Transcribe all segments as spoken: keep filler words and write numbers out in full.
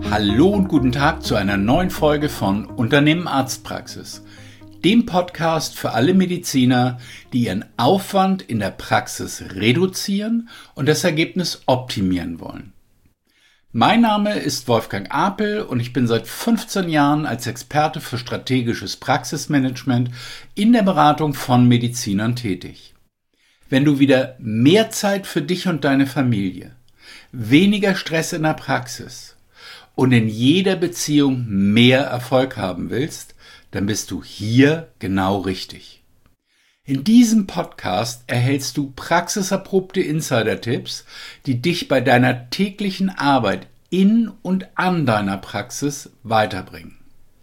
Hallo und guten Tag zu einer neuen Folge von Unternehmen Arztpraxis, dem Podcast für alle Mediziner, die ihren Aufwand in der Praxis reduzieren und das Ergebnis optimieren wollen. Mein Name ist Wolfgang Apel und ich bin seit fünfzehn Jahren als Experte für strategisches Praxismanagement in der Beratung von Medizinern tätig. Wenn du wieder mehr Zeit für dich und deine Familie, weniger Stress in der Praxis und in jeder Beziehung mehr Erfolg haben willst, dann bist du hier genau richtig. In diesem Podcast erhältst du praxiserprobte Insider-Tipps, die dich bei deiner täglichen Arbeit in und an deiner Praxis weiterbringen.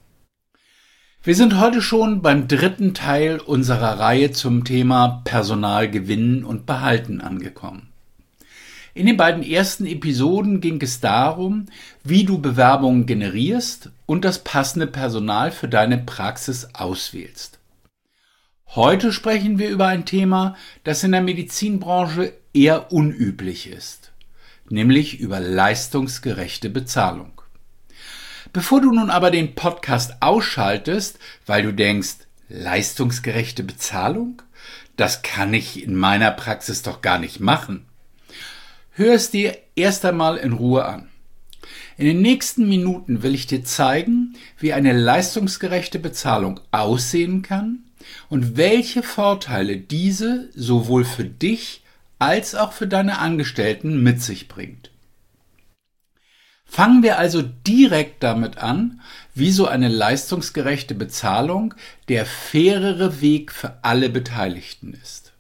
Wir sind heute schon beim dritten Teil unserer Reihe zum Thema Personal gewinnen und behalten angekommen. In den beiden ersten Episoden ging es darum, wie du Bewerbungen generierst und das passende Personal für deine Praxis auswählst. Heute sprechen wir über ein Thema, das in der Medizinbranche eher unüblich ist, nämlich über leistungsgerechte Bezahlung. Bevor du nun aber den Podcast ausschaltest, weil du denkst, leistungsgerechte Bezahlung? Das kann ich in meiner Praxis doch gar nicht machen. Hör es dir erst einmal in Ruhe an. In den nächsten Minuten will ich dir zeigen, wie eine leistungsgerechte Bezahlung aussehen kann und welche Vorteile diese sowohl für dich als auch für deine Angestellten mit sich bringt. Fangen wir also direkt damit an, wie so eine leistungsgerechte Bezahlung der fairere Weg für alle Beteiligten ist.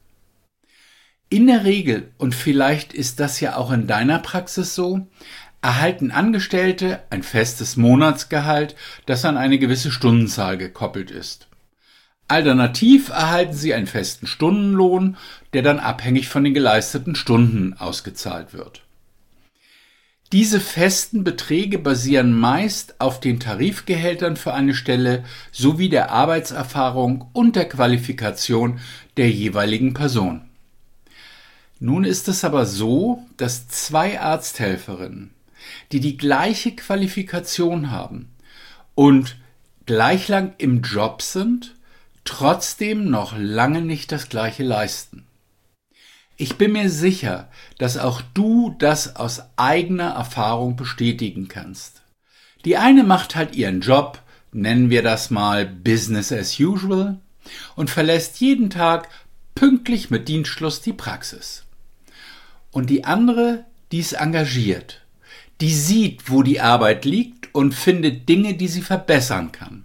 In der Regel, und vielleicht ist das ja auch in deiner Praxis so, erhalten Angestellte ein festes Monatsgehalt, das an eine gewisse Stundenzahl gekoppelt ist. Alternativ erhalten sie einen festen Stundenlohn, der dann abhängig von den geleisteten Stunden ausgezahlt wird. Diese festen Beträge basieren meist auf den Tarifgehältern für eine Stelle sowie der Arbeitserfahrung und der Qualifikation der jeweiligen Person. Nun ist es aber so, dass zwei Arzthelferinnen, die die gleiche Qualifikation haben und gleich lang im Job sind, trotzdem noch lange nicht das Gleiche leisten. Ich bin mir sicher, dass auch du das aus eigener Erfahrung bestätigen kannst. Die eine macht halt ihren Job, nennen wir das mal Business as usual, und verlässt jeden Tag pünktlich mit Dienstschluss die Praxis. Und die andere, die ist engagiert, die sieht, wo die Arbeit liegt und findet Dinge, die sie verbessern kann.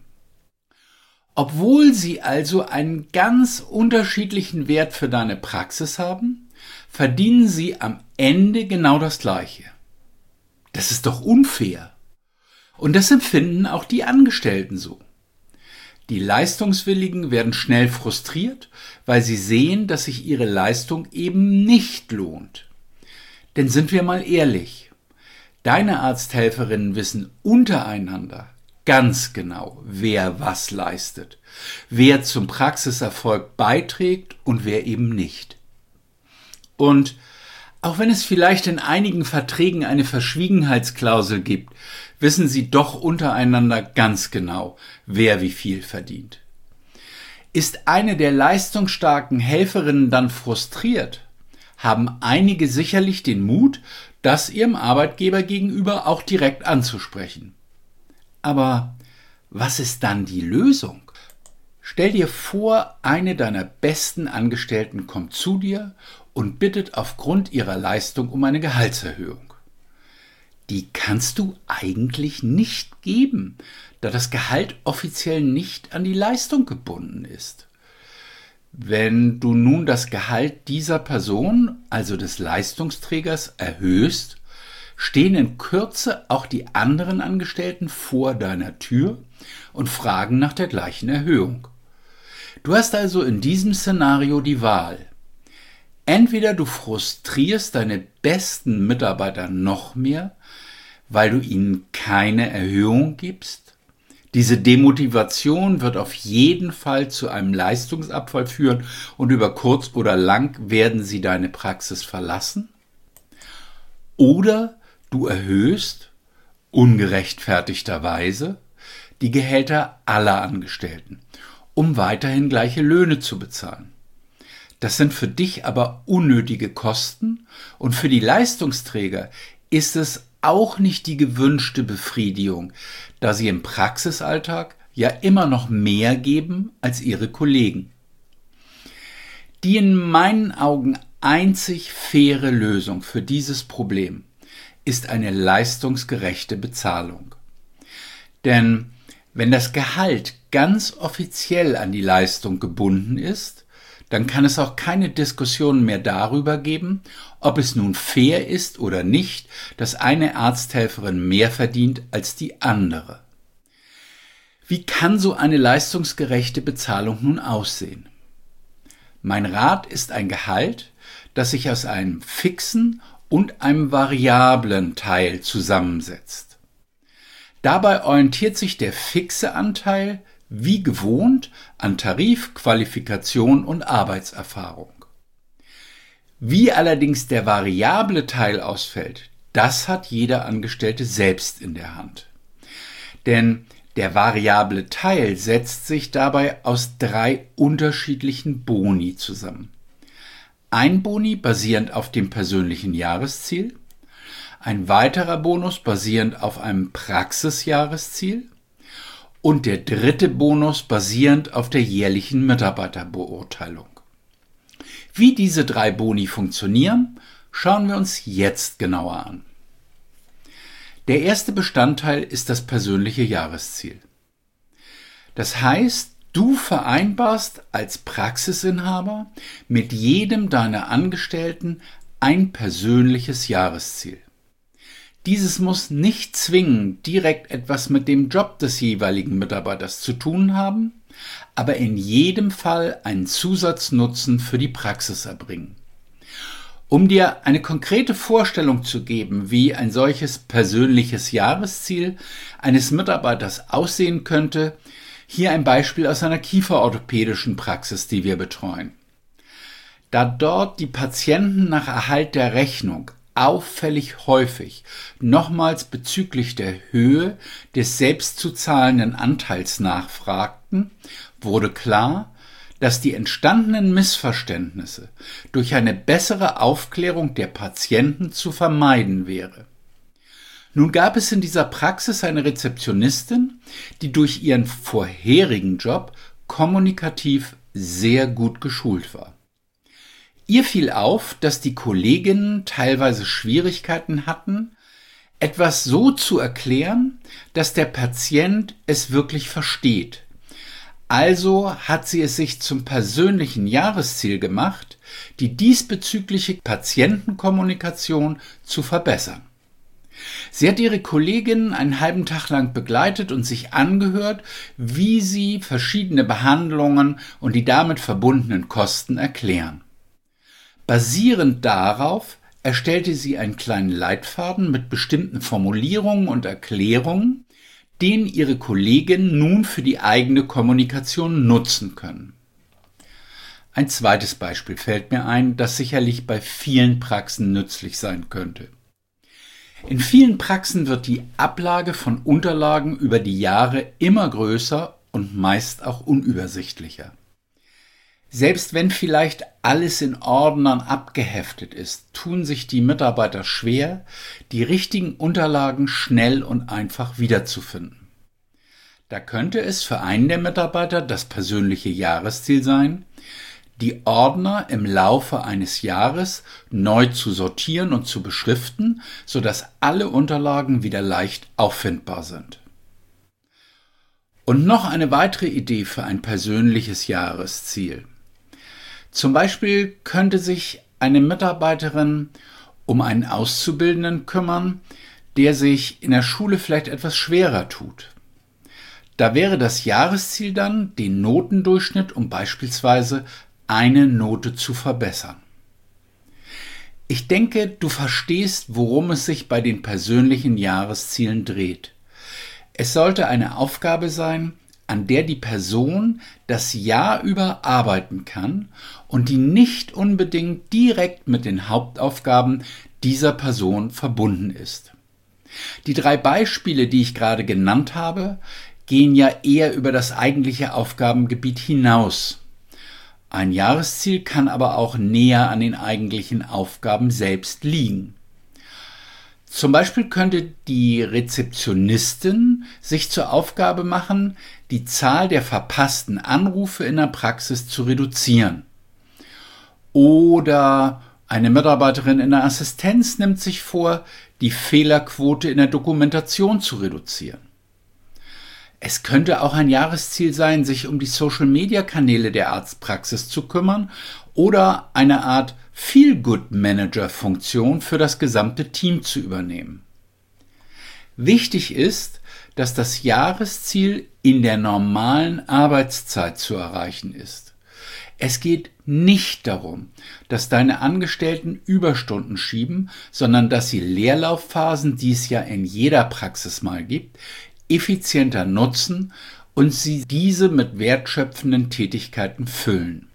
Obwohl sie also einen ganz unterschiedlichen Wert für deine Praxis haben, verdienen sie am Ende genau das Gleiche. Das ist doch unfair. Und das empfinden auch die Angestellten so. Die Leistungswilligen werden schnell frustriert, weil sie sehen, dass sich ihre Leistung eben nicht lohnt. Denn sind wir mal ehrlich, deine Arzthelferinnen wissen untereinander ganz genau, wer was leistet, wer zum Praxiserfolg beiträgt und wer eben nicht. Und auch wenn es vielleicht in einigen Verträgen eine Verschwiegenheitsklausel gibt, wissen sie doch untereinander ganz genau, wer wie viel verdient. Ist eine der leistungsstarken Helferinnen dann frustriert, haben einige sicherlich den Mut, das ihrem Arbeitgeber gegenüber auch direkt anzusprechen. Aber was ist dann die Lösung? Stell dir vor, eine deiner besten Angestellten kommt zu dir und bittet aufgrund ihrer Leistung um eine Gehaltserhöhung. Die kannst du eigentlich nicht geben, da das Gehalt offiziell nicht an die Leistung gebunden ist. Wenn du nun das Gehalt dieser Person, also des Leistungsträgers, erhöhst, stehen in Kürze auch die anderen Angestellten vor deiner Tür und fragen nach der gleichen Erhöhung. Du hast also in diesem Szenario die Wahl. Entweder du frustrierst deine besten Mitarbeiter noch mehr, weil du ihnen keine Erhöhung gibst. Diese Demotivation wird auf jeden Fall zu einem Leistungsabfall führen und über kurz oder lang werden sie deine Praxis verlassen. Oder du erhöhst ungerechtfertigterweise die Gehälter aller Angestellten, um weiterhin gleiche Löhne zu bezahlen. Das sind für dich aber unnötige Kosten und für die Leistungsträger ist es auch nicht die gewünschte Befriedigung, da sie im Praxisalltag ja immer noch mehr geben als ihre Kollegen. Die in meinen Augen einzig faire Lösung für dieses Problem ist eine leistungsgerechte Bezahlung. Denn wenn das Gehalt ganz offiziell an die Leistung gebunden ist, dann kann es auch keine Diskussion mehr darüber geben, ob es nun fair ist oder nicht, dass eine Arzthelferin mehr verdient als die andere. Wie kann so eine leistungsgerechte Bezahlung nun aussehen? Mein Rat ist ein Gehalt, das sich aus einem fixen und einem variablen Teil zusammensetzt. Dabei orientiert sich der fixe Anteil wie gewohnt an Tarif, Qualifikation und Arbeitserfahrung. Wie allerdings der variable Teil ausfällt, das hat jeder Angestellte selbst in der Hand. Denn der variable Teil setzt sich dabei aus drei unterschiedlichen Boni zusammen. Ein Boni basierend auf dem persönlichen Jahresziel, ein weiterer Bonus basierend auf einem Praxisjahresziel und der dritte Bonus basierend auf der jährlichen Mitarbeiterbeurteilung. Wie diese drei Boni funktionieren, schauen wir uns jetzt genauer an. Der erste Bestandteil ist das persönliche Jahresziel. Das heißt, du vereinbarst als Praxisinhaber mit jedem deiner Angestellten ein persönliches Jahresziel. Dieses muss nicht zwingend direkt etwas mit dem Job des jeweiligen Mitarbeiters zu tun haben, aber in jedem Fall einen Zusatznutzen für die Praxis erbringen. Um dir eine konkrete Vorstellung zu geben, wie ein solches persönliches Jahresziel eines Mitarbeiters aussehen könnte, hier ein Beispiel aus einer kieferorthopädischen Praxis, die wir betreuen. Da dort die Patienten nach Erhalt der Rechnung auffällig häufig nochmals bezüglich der Höhe des selbst zu zahlenden Anteils nachfragten, wurde klar, dass die entstandenen Missverständnisse durch eine bessere Aufklärung der Patienten zu vermeiden wäre. Nun gab es in dieser Praxis eine Rezeptionistin, die durch ihren vorherigen Job kommunikativ sehr gut geschult war. Ihr fiel auf, dass die Kolleginnen teilweise Schwierigkeiten hatten, etwas so zu erklären, dass der Patient es wirklich versteht. Also hat sie es sich zum persönlichen Jahresziel gemacht, die diesbezügliche Patientenkommunikation zu verbessern. Sie hat ihre Kolleginnen einen halben Tag lang begleitet und sich angehört, wie sie verschiedene Behandlungen und die damit verbundenen Kosten erklären. Basierend darauf erstellte sie einen kleinen Leitfaden mit bestimmten Formulierungen und Erklärungen, den ihre Kollegen nun für die eigene Kommunikation nutzen können. Ein zweites Beispiel fällt mir ein, das sicherlich bei vielen Praxen nützlich sein könnte. In vielen Praxen wird die Ablage von Unterlagen über die Jahre immer größer und meist auch unübersichtlicher. Selbst wenn vielleicht alles in Ordnern abgeheftet ist, tun sich die Mitarbeiter schwer, die richtigen Unterlagen schnell und einfach wiederzufinden. Da könnte es für einen der Mitarbeiter das persönliche Jahresziel sein, die Ordner im Laufe eines Jahres neu zu sortieren und zu beschriften, sodass alle Unterlagen wieder leicht auffindbar sind. Und noch eine weitere Idee für ein persönliches Jahresziel. Zum Beispiel könnte sich eine Mitarbeiterin um einen Auszubildenden kümmern, der sich in der Schule vielleicht etwas schwerer tut. Da wäre das Jahresziel dann, den Notendurchschnitt um beispielsweise eine Note zu verbessern. Ich denke, du verstehst, worum es sich bei den persönlichen Jahreszielen dreht. Es sollte eine Aufgabe sein, an der die Person das Jahr über arbeiten kann und die nicht unbedingt direkt mit den Hauptaufgaben dieser Person verbunden ist. Die drei Beispiele, die ich gerade genannt habe, gehen ja eher über das eigentliche Aufgabengebiet hinaus. Ein Jahresziel kann aber auch näher an den eigentlichen Aufgaben selbst liegen. Zum Beispiel könnte die Rezeptionistin sich zur Aufgabe machen, die Zahl der verpassten Anrufe in der Praxis zu reduzieren. Oder eine Mitarbeiterin in der Assistenz nimmt sich vor, die Fehlerquote in der Dokumentation zu reduzieren. Es könnte auch ein Jahresziel sein, sich um die Social-Media-Kanäle der Arztpraxis zu kümmern oder eine Art Feel-Good-Manager-Funktion für das gesamte Team zu übernehmen. Wichtig ist, dass das Jahresziel in der normalen Arbeitszeit zu erreichen ist. Es geht nicht darum, dass deine Angestellten Überstunden schieben, sondern dass sie Leerlaufphasen, die es ja in jeder Praxis mal gibt, effizienter nutzen und sie diese mit wertschöpfenden Tätigkeiten füllen.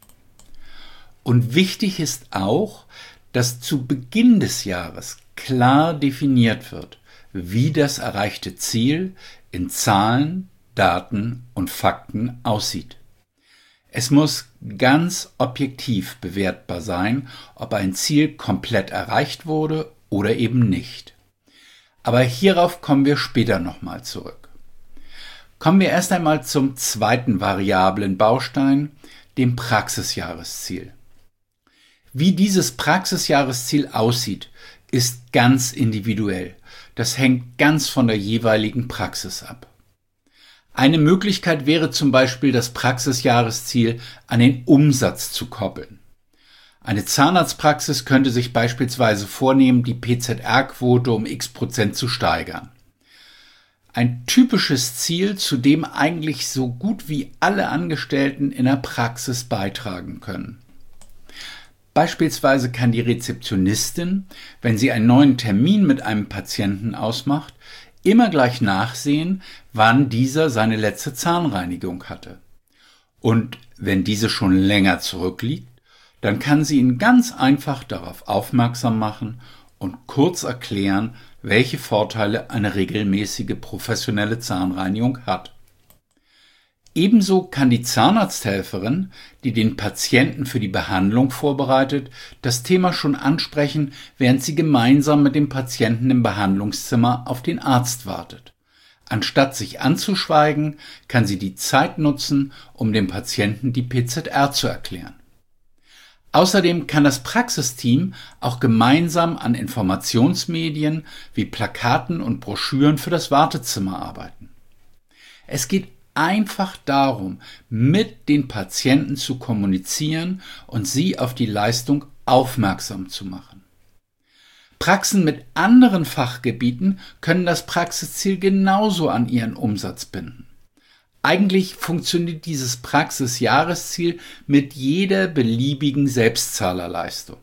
Und wichtig ist auch, dass zu Beginn des Jahres klar definiert wird, wie das erreichte Ziel in Zahlen, Daten und Fakten aussieht. Es muss ganz objektiv bewertbar sein, ob ein Ziel komplett erreicht wurde oder eben nicht. Aber hierauf kommen wir später nochmal zurück. Kommen wir erst einmal zum zweiten variablen Baustein, dem Praxisjahresziel. Wie dieses Praxisjahresziel aussieht, ist ganz individuell. Das hängt ganz von der jeweiligen Praxis ab. Eine Möglichkeit wäre zum Beispiel, das Praxisjahresziel an den Umsatz zu koppeln. Eine Zahnarztpraxis könnte sich beispielsweise vornehmen, die P Z R-Quote um x Prozent zu steigern. Ein typisches Ziel, zu dem eigentlich so gut wie alle Angestellten in der Praxis beitragen können. Beispielsweise kann die Rezeptionistin, wenn sie einen neuen Termin mit einem Patienten ausmacht, immer gleich nachsehen, wann dieser seine letzte Zahnreinigung hatte. Und wenn diese schon länger zurückliegt, dann kann sie ihn ganz einfach darauf aufmerksam machen und kurz erklären, welche Vorteile eine regelmäßige professionelle Zahnreinigung hat. Ebenso kann die Zahnarzthelferin, die den Patienten für die Behandlung vorbereitet, das Thema schon ansprechen, während sie gemeinsam mit dem Patienten im Behandlungszimmer auf den Arzt wartet. Anstatt sich anzuschweigen, kann sie die Zeit nutzen, um dem Patienten die P Z R zu erklären. Außerdem kann das Praxisteam auch gemeinsam an Informationsmedien wie Plakaten und Broschüren für das Wartezimmer arbeiten. Es geht einfach darum, mit den Patienten zu kommunizieren und sie auf die Leistung aufmerksam zu machen. Praxen mit anderen Fachgebieten können das Praxisziel genauso an ihren Umsatz binden. Eigentlich funktioniert dieses Praxisjahresziel mit jeder beliebigen Selbstzahlerleistung.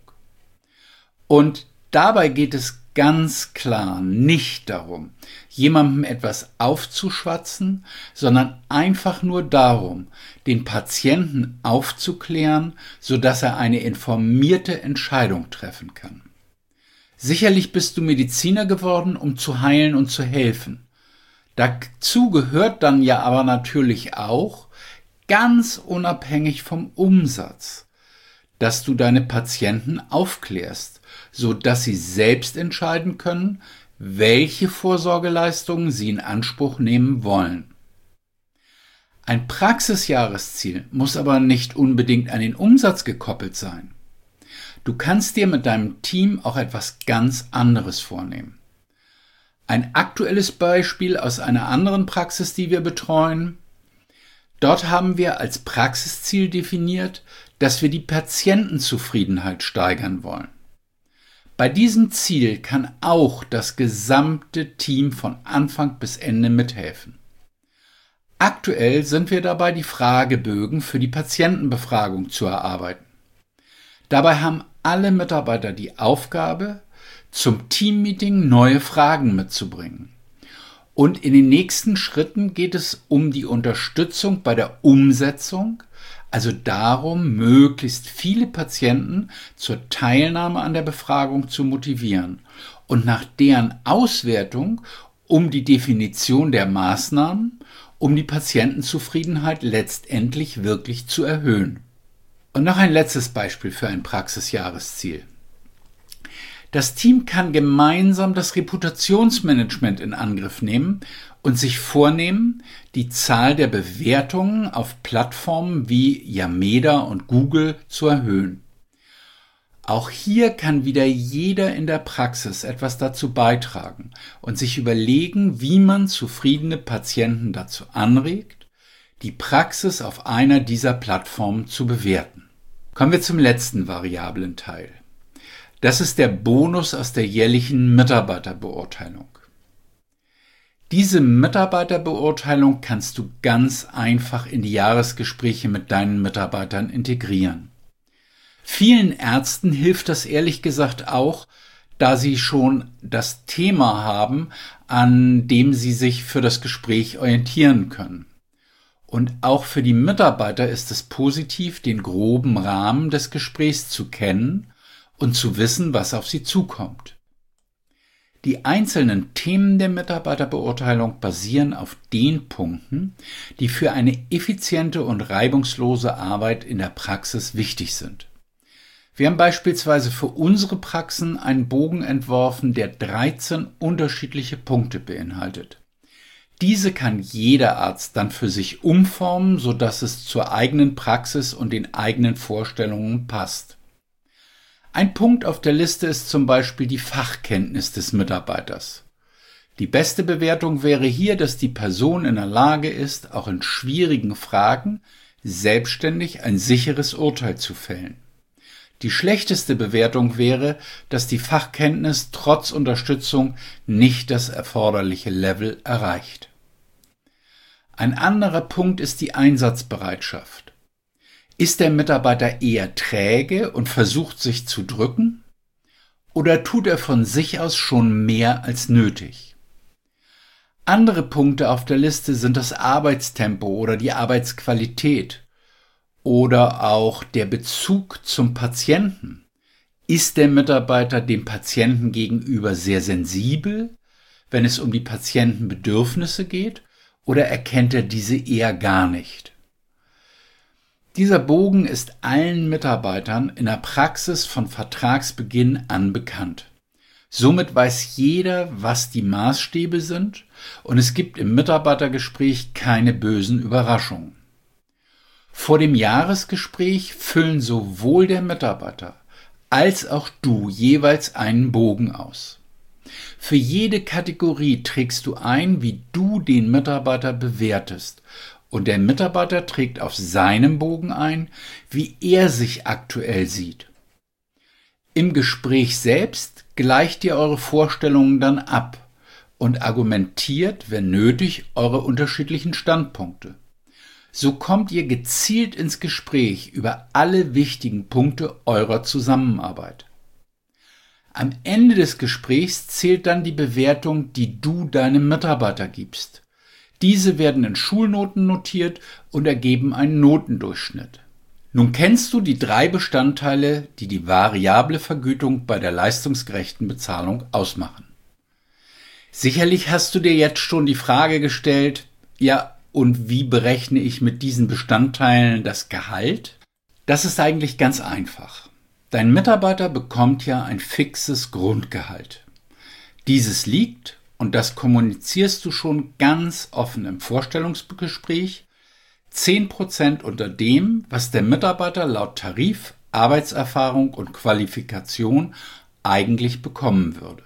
Und dabei geht es ganz klar nicht darum, jemandem etwas aufzuschwatzen, sondern einfach nur darum, den Patienten aufzuklären, sodass er eine informierte Entscheidung treffen kann. Sicherlich bist du Mediziner geworden, um zu heilen und zu helfen. Dazu gehört dann ja aber natürlich auch, ganz unabhängig vom Umsatz, dass du deine Patienten aufklärst, so dass sie selbst entscheiden können, welche Vorsorgeleistungen sie in Anspruch nehmen wollen. Ein Praxisjahresziel muss aber nicht unbedingt an den Umsatz gekoppelt sein. Du kannst dir mit deinem Team auch etwas ganz anderes vornehmen. Ein aktuelles Beispiel aus einer anderen Praxis, die wir betreuen. Dort haben wir als Praxisziel definiert, dass wir die Patientenzufriedenheit steigern wollen. Bei diesem Ziel kann auch das gesamte Team von Anfang bis Ende mithelfen. Aktuell sind wir dabei, die Fragebögen für die Patientenbefragung zu erarbeiten. Dabei haben alle Mitarbeiter die Aufgabe, zum Teammeeting neue Fragen mitzubringen. Und in den nächsten Schritten geht es um die Unterstützung bei der Umsetzung, also darum, möglichst viele Patienten zur Teilnahme an der Befragung zu motivieren und nach deren Auswertung um die Definition der Maßnahmen, um die Patientenzufriedenheit letztendlich wirklich zu erhöhen. Und noch ein letztes Beispiel für ein Praxisjahresziel. Das Team kann gemeinsam das Reputationsmanagement in Angriff nehmen und sich vornehmen, die Zahl der Bewertungen auf Plattformen wie Yameda und Google zu erhöhen. Auch hier kann wieder jeder in der Praxis etwas dazu beitragen und sich überlegen, wie man zufriedene Patienten dazu anregt, die Praxis auf einer dieser Plattformen zu bewerten. Kommen wir zum letzten variablen Teil. Das ist der Bonus aus der jährlichen Mitarbeiterbeurteilung. Diese Mitarbeiterbeurteilung kannst du ganz einfach in die Jahresgespräche mit deinen Mitarbeitern integrieren. Vielen Ärzten hilft das ehrlich gesagt auch, da sie schon das Thema haben, an dem sie sich für das Gespräch orientieren können. Und auch für die Mitarbeiter ist es positiv, den groben Rahmen des Gesprächs zu kennen und zu wissen, was auf sie zukommt. Die einzelnen Themen der Mitarbeiterbeurteilung basieren auf den Punkten, die für eine effiziente und reibungslose Arbeit in der Praxis wichtig sind. Wir haben beispielsweise für unsere Praxen einen Bogen entworfen, der dreizehn unterschiedliche Punkte beinhaltet. Diese kann jeder Arzt dann für sich umformen, sodass es zur eigenen Praxis und den eigenen Vorstellungen passt. Ein Punkt auf der Liste ist zum Beispiel die Fachkenntnis des Mitarbeiters. Die beste Bewertung wäre hier, dass die Person in der Lage ist, auch in schwierigen Fragen selbstständig ein sicheres Urteil zu fällen. Die schlechteste Bewertung wäre, dass die Fachkenntnis trotz Unterstützung nicht das erforderliche Level erreicht. Ein anderer Punkt ist die Einsatzbereitschaft. Ist der Mitarbeiter eher träge und versucht sich zu drücken? Oder tut er von sich aus schon mehr als nötig? Andere Punkte auf der Liste sind das Arbeitstempo oder die Arbeitsqualität. Oder auch der Bezug zum Patienten. Ist der Mitarbeiter dem Patienten gegenüber sehr sensibel, wenn es um die Patientenbedürfnisse geht, oder erkennt er diese eher gar nicht? Dieser Bogen ist allen Mitarbeitern in der Praxis von Vertragsbeginn an bekannt. Somit weiß jeder, was die Maßstäbe sind, und es gibt im Mitarbeitergespräch keine bösen Überraschungen. Vor dem Jahresgespräch füllen sowohl der Mitarbeiter als auch du jeweils einen Bogen aus. Für jede Kategorie trägst du ein, wie du den Mitarbeiter bewertest, und der Mitarbeiter trägt auf seinem Bogen ein, wie er sich aktuell sieht. Im Gespräch selbst gleicht ihr eure Vorstellungen dann ab und argumentiert, wenn nötig, eure unterschiedlichen Standpunkte. So kommt ihr gezielt ins Gespräch über alle wichtigen Punkte eurer Zusammenarbeit. Am Ende des Gesprächs zählt dann die Bewertung, die du deinem Mitarbeiter gibst. Diese werden in Schulnoten notiert und ergeben einen Notendurchschnitt. Nun kennst du die drei Bestandteile, die die variable Vergütung bei der leistungsgerechten Bezahlung ausmachen. Sicherlich hast du dir jetzt schon die Frage gestellt, ja, und wie berechne ich mit diesen Bestandteilen das Gehalt? Das ist eigentlich ganz einfach. Dein Mitarbeiter bekommt ja ein fixes Grundgehalt. Dieses liegt, und das kommunizierst du schon ganz offen im Vorstellungsgespräch, zehn Prozent unter dem, was der Mitarbeiter laut Tarif, Arbeitserfahrung und Qualifikation eigentlich bekommen würde.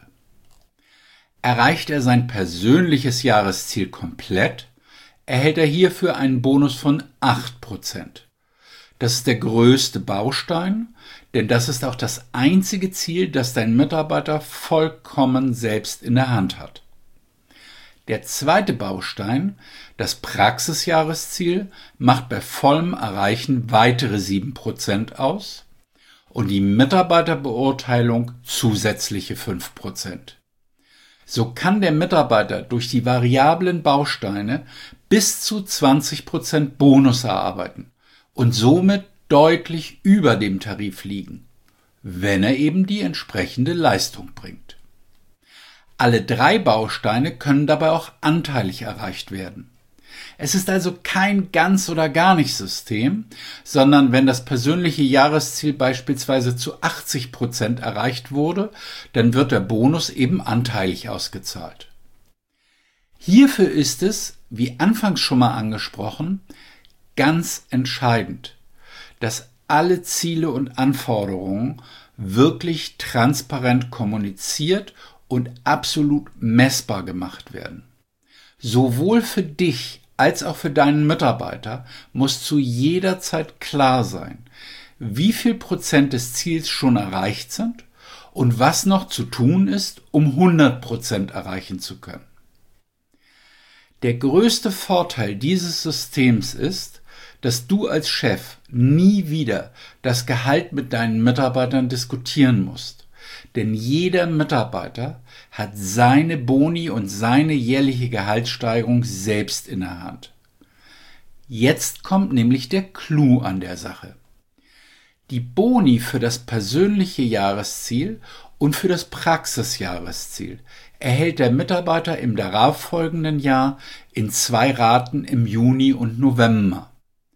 Erreicht er sein persönliches Jahresziel komplett, erhält er hierfür einen Bonus von acht Prozent. Das ist der größte Baustein, denn das ist auch das einzige Ziel, das dein Mitarbeiter vollkommen selbst in der Hand hat. Der zweite Baustein, das Praxisjahresziel, macht bei vollem Erreichen weitere sieben Prozent aus und die Mitarbeiterbeurteilung zusätzliche fünf Prozent. So kann der Mitarbeiter durch die variablen Bausteine bis zu zwanzig Prozent Bonus erarbeiten und somit deutlich über dem Tarif liegen, wenn er eben die entsprechende Leistung bringt. Alle drei Bausteine können dabei auch anteilig erreicht werden. Es ist also kein ganz oder gar nicht System, sondern wenn das persönliche Jahresziel beispielsweise zu achtzig Prozent erreicht wurde, dann wird der Bonus eben anteilig ausgezahlt. Hierfür ist es, wie anfangs schon mal angesprochen, ganz entscheidend, dass alle Ziele und Anforderungen wirklich transparent kommuniziert und absolut messbar gemacht werden. Sowohl für dich als auch für deinen Mitarbeiter muss zu jeder Zeit klar sein, wie viel Prozent des Ziels schon erreicht sind und was noch zu tun ist, um hundert Prozent erreichen zu können. Der größte Vorteil dieses Systems ist, dass du als Chef nie wieder das Gehalt mit deinen Mitarbeitern diskutieren musst. Denn jeder Mitarbeiter hat seine Boni und seine jährliche Gehaltssteigerung selbst in der Hand. Jetzt kommt nämlich der Clou an der Sache. Die Boni für das persönliche Jahresziel und für das Praxisjahresziel erhält der Mitarbeiter im darauffolgenden Jahr in zwei Raten im Juni und November.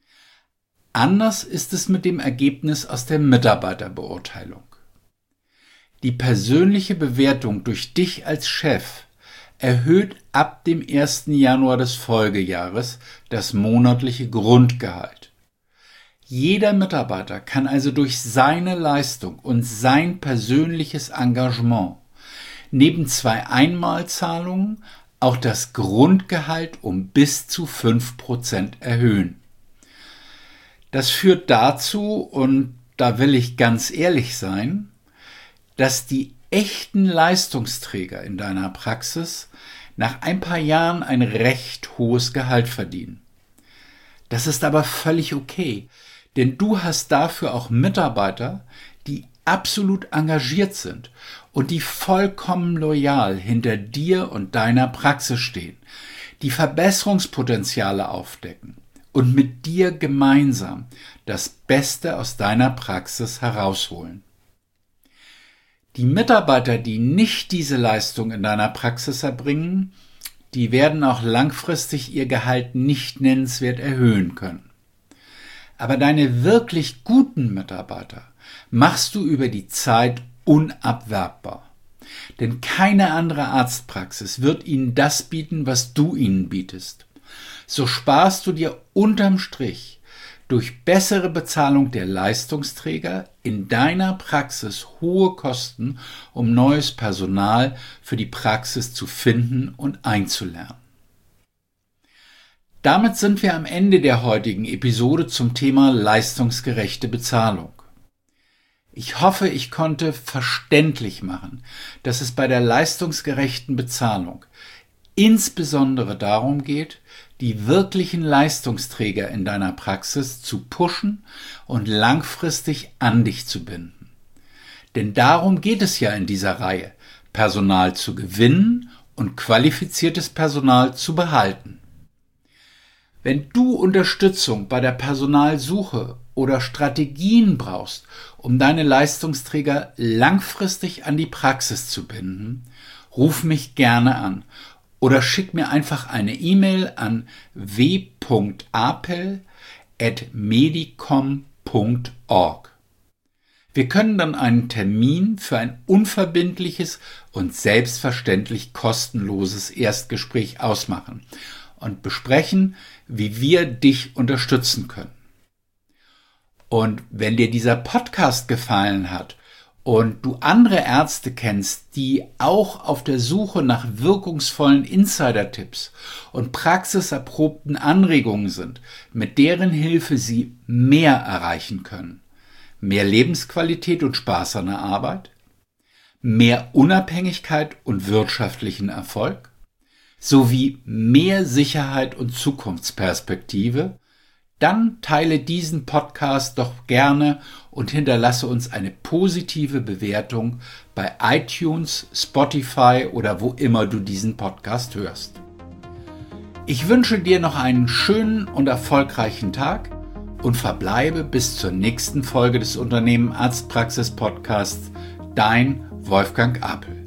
Anders ist es mit dem Ergebnis aus der Mitarbeiterbeurteilung. Die persönliche Bewertung durch dich als Chef erhöht ab dem ersten Januar des Folgejahres das monatliche Grundgehalt. Jeder Mitarbeiter kann also durch seine Leistung und sein persönliches Engagement neben zwei Einmalzahlungen auch das Grundgehalt um bis zu fünf Prozent erhöhen. Das führt dazu, und da will ich ganz ehrlich sein, dass die echten Leistungsträger in deiner Praxis nach ein paar Jahren ein recht hohes Gehalt verdienen. Das ist aber völlig okay, denn du hast dafür auch Mitarbeiter, die absolut engagiert sind und die vollkommen loyal hinter dir und deiner Praxis stehen, die Verbesserungspotenziale aufdecken und mit dir gemeinsam das Beste aus deiner Praxis herausholen. Die Mitarbeiter, die nicht diese Leistung in deiner Praxis erbringen, die werden auch langfristig ihr Gehalt nicht nennenswert erhöhen können. Aber deine wirklich guten Mitarbeiter machst du über die Zeit unabwerbbar. Denn keine andere Arztpraxis wird ihnen das bieten, was du ihnen bietest. So sparst du dir unterm Strich durch bessere Bezahlung der Leistungsträger in deiner Praxis hohe Kosten, um neues Personal für die Praxis zu finden und einzulernen. Damit sind wir am Ende der heutigen Episode zum Thema leistungsgerechte Bezahlung. Ich hoffe, ich konnte verständlich machen, dass es bei der leistungsgerechten Bezahlung insbesondere darum geht, die wirklichen Leistungsträger in deiner Praxis zu pushen und langfristig an dich zu binden. Denn darum geht es ja in dieser Reihe, Personal zu gewinnen und qualifiziertes Personal zu behalten. Wenn du Unterstützung bei der Personalsuche oder Strategien brauchst, um deine Leistungsträger langfristig an die Praxis zu binden, ruf mich gerne an oder schick mir einfach eine E-Mail an w punkt apel at medicom punkt org. Wir können dann einen Termin für ein unverbindliches und selbstverständlich kostenloses Erstgespräch ausmachen und besprechen, wie wir dich unterstützen können. Und wenn dir dieser Podcast gefallen hat und du andere Ärzte kennst, die auch auf der Suche nach wirkungsvollen Insider-Tipps und praxiserprobten Anregungen sind, mit deren Hilfe sie mehr erreichen können, mehr Lebensqualität und Spaß an der Arbeit, mehr Unabhängigkeit und wirtschaftlichen Erfolg, sowie mehr Sicherheit und Zukunftsperspektive, dann teile diesen Podcast doch gerne und hinterlasse uns eine positive Bewertung bei iTunes, Spotify oder wo immer du diesen Podcast hörst. Ich wünsche dir noch einen schönen und erfolgreichen Tag und verbleibe bis zur nächsten Folge des Unternehmen Arztpraxis Podcasts. Dein Wolfgang Apel.